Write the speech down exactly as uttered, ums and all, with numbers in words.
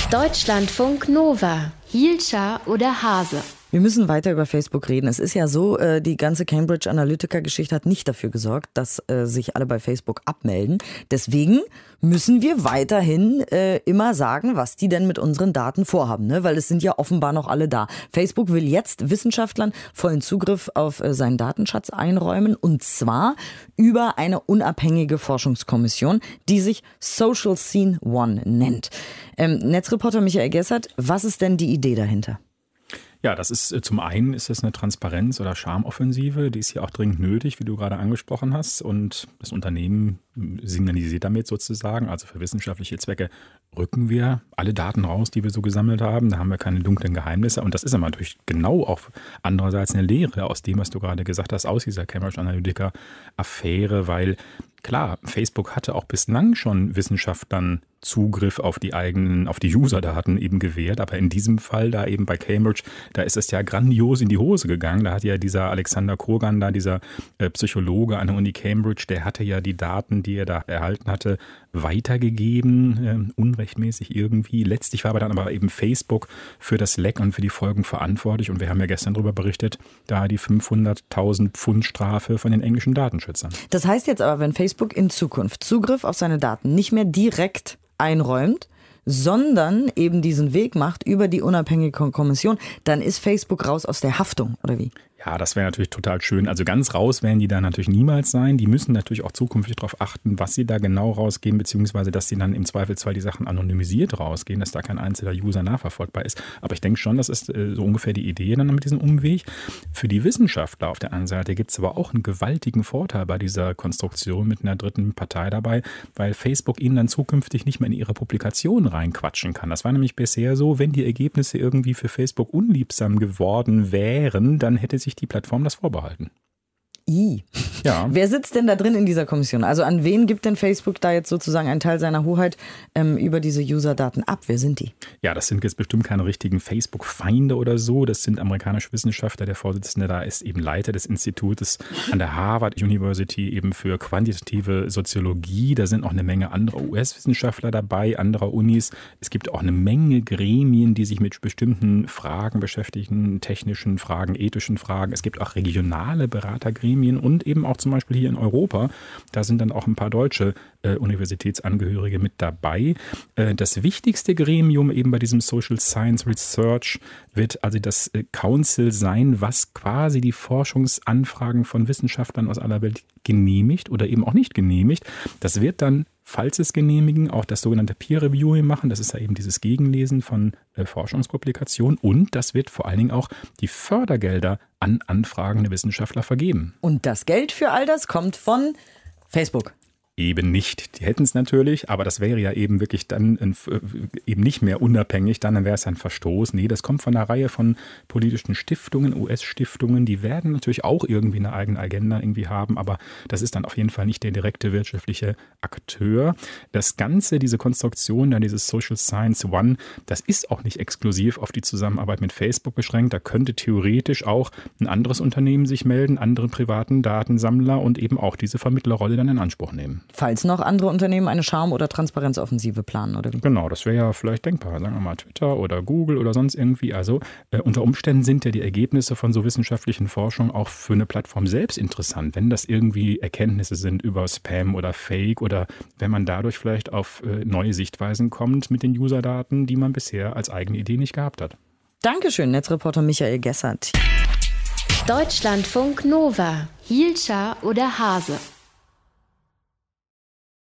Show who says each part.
Speaker 1: Deutschlandfunk Nova. Hielscher oder Hase?
Speaker 2: Wir müssen weiter über Facebook reden. Es ist ja so, die ganze Cambridge Analytica-Geschichte hat nicht dafür gesorgt, dass sich alle bei Facebook abmelden. Deswegen müssen wir weiterhin äh, immer sagen, was die denn mit unseren Daten vorhaben, ne? Weil es sind ja offenbar noch alle da. Facebook will jetzt Wissenschaftlern vollen Zugriff auf äh, seinen Datenschatz einräumen, und zwar über eine unabhängige Forschungskommission, die sich Social Scene One nennt. Ähm, Netzreporter Michael Gessert, was ist denn die Idee dahinter?
Speaker 3: Ja, das ist zum einen ist es eine Transparenz- oder Charmoffensive, die ist hier auch dringend nötig, wie du gerade angesprochen hast. Und das Unternehmen signalisiert damit sozusagen, also für wissenschaftliche Zwecke rücken wir alle Daten raus, die wir so gesammelt haben. Da haben wir keine dunklen Geheimnisse. Und das ist aber natürlich genau auch andererseits eine Lehre aus dem, was du gerade gesagt hast, aus dieser Cambridge Analytica-Affäre, weil klar, Facebook hatte auch bislang schon Wissenschaftlern Zugriff auf die eigenen, auf die User-Daten eben gewährt. Aber in diesem Fall da eben bei Cambridge, da ist es ja grandios in die Hose gegangen. Da hat ja dieser Alexander Kogan, da dieser äh, Psychologe an der Uni Cambridge, der hatte ja die Daten, die er da erhalten hatte, weitergegeben, äh, unrechtmäßig irgendwie. Letztlich war aber dann aber eben Facebook für das Leck und für die Folgen verantwortlich. Und wir haben ja gestern darüber berichtet, da die fünfhunderttausend Pfund Strafe von den englischen Datenschützern.
Speaker 2: Das heißt jetzt aber, wenn Facebook in Zukunft Zugriff auf seine Daten nicht mehr direkt einräumt, sondern eben diesen Weg macht über die unabhängige Kommission, dann ist Facebook raus aus der Haftung, oder wie?
Speaker 3: Ja, das wäre natürlich total schön. Also ganz raus werden die da natürlich niemals sein. Die müssen natürlich auch zukünftig darauf achten, was sie da genau rausgeben, beziehungsweise dass sie dann im Zweifelsfall die Sachen anonymisiert rausgehen, dass da kein einzelner User nachverfolgbar ist. Aber ich denke schon, das ist äh, so ungefähr die Idee dann mit diesem Umweg. Für die Wissenschaftler auf der anderen Seite gibt es aber auch einen gewaltigen Vorteil bei dieser Konstruktion mit einer dritten Partei dabei, weil Facebook ihnen dann zukünftig nicht mehr in ihre Publikationen reinquatschen kann. Das war nämlich bisher so, wenn die Ergebnisse irgendwie für Facebook unliebsam geworden wären, dann hätte sich die Plattform das vorbehalten.
Speaker 2: I.
Speaker 3: Ja.
Speaker 2: Wer sitzt denn da drin in dieser Kommission? Also an wen gibt denn Facebook da jetzt sozusagen einen Teil seiner Hoheit ähm, über diese User-Daten ab? Wer sind die?
Speaker 3: Ja, das sind jetzt bestimmt keine richtigen Facebook-Feinde oder so. Das sind amerikanische Wissenschaftler. Der Vorsitzende da ist eben Leiter des Institutes an der Harvard University eben für quantitative Soziologie. Da sind auch eine Menge anderer U S-Wissenschaftler dabei, anderer Unis. Es gibt auch eine Menge Gremien, die sich mit bestimmten Fragen beschäftigen, technischen Fragen, ethischen Fragen. Es gibt auch regionale Beratergremien und eben auch zum Beispiel hier in Europa. Da sind dann auch ein paar deutsche äh, Universitätsangehörige mit dabei. Äh, das wichtigste Gremium eben bei diesem Social Science Research wird also das äh, Council sein, was quasi die Forschungsanfragen von Wissenschaftlern aus aller Welt genehmigt oder eben auch nicht genehmigt. Das wird dann, falls es genehmigen, auch das sogenannte Peer Reviewing machen. Das ist ja eben dieses Gegenlesen von äh, Forschungspublikationen. Und das wird vor allen Dingen auch die Fördergelder an anfragende Wissenschaftler vergeben.
Speaker 2: Und das Geld für all das kommt von Facebook?
Speaker 3: Eben nicht. Die hätten es natürlich, aber das wäre ja eben wirklich dann ein, eben nicht mehr unabhängig, dann wäre es ein Verstoß. Nee, das kommt von einer Reihe von politischen Stiftungen, U S-Stiftungen, die werden natürlich auch irgendwie eine eigene Agenda irgendwie haben, aber das ist dann auf jeden Fall nicht der direkte wirtschaftliche Akteur. Das Ganze, diese Konstruktion, dann dieses Social Science One, das ist auch nicht exklusiv auf die Zusammenarbeit mit Facebook beschränkt. Da könnte theoretisch auch ein anderes Unternehmen sich melden, andere privaten Datensammler und eben auch diese Vermittlerrolle dann in Anspruch nehmen.
Speaker 2: Falls noch andere Unternehmen eine Charme- oder Transparenzoffensive planen, oder wie?
Speaker 3: Genau, das wäre ja vielleicht denkbar. Sagen wir mal Twitter oder Google oder sonst irgendwie. Also äh, unter Umständen sind ja die Ergebnisse von so wissenschaftlichen Forschung auch für eine Plattform selbst interessant. Wenn das irgendwie Erkenntnisse sind über Spam oder Fake oder wenn man dadurch vielleicht auf äh, neue Sichtweisen kommt mit den Userdaten, die man bisher als eigene Idee nicht gehabt hat.
Speaker 2: Dankeschön, Netzreporter Michael Gessert.
Speaker 1: Deutschlandfunk Nova. Hielscher oder Hase?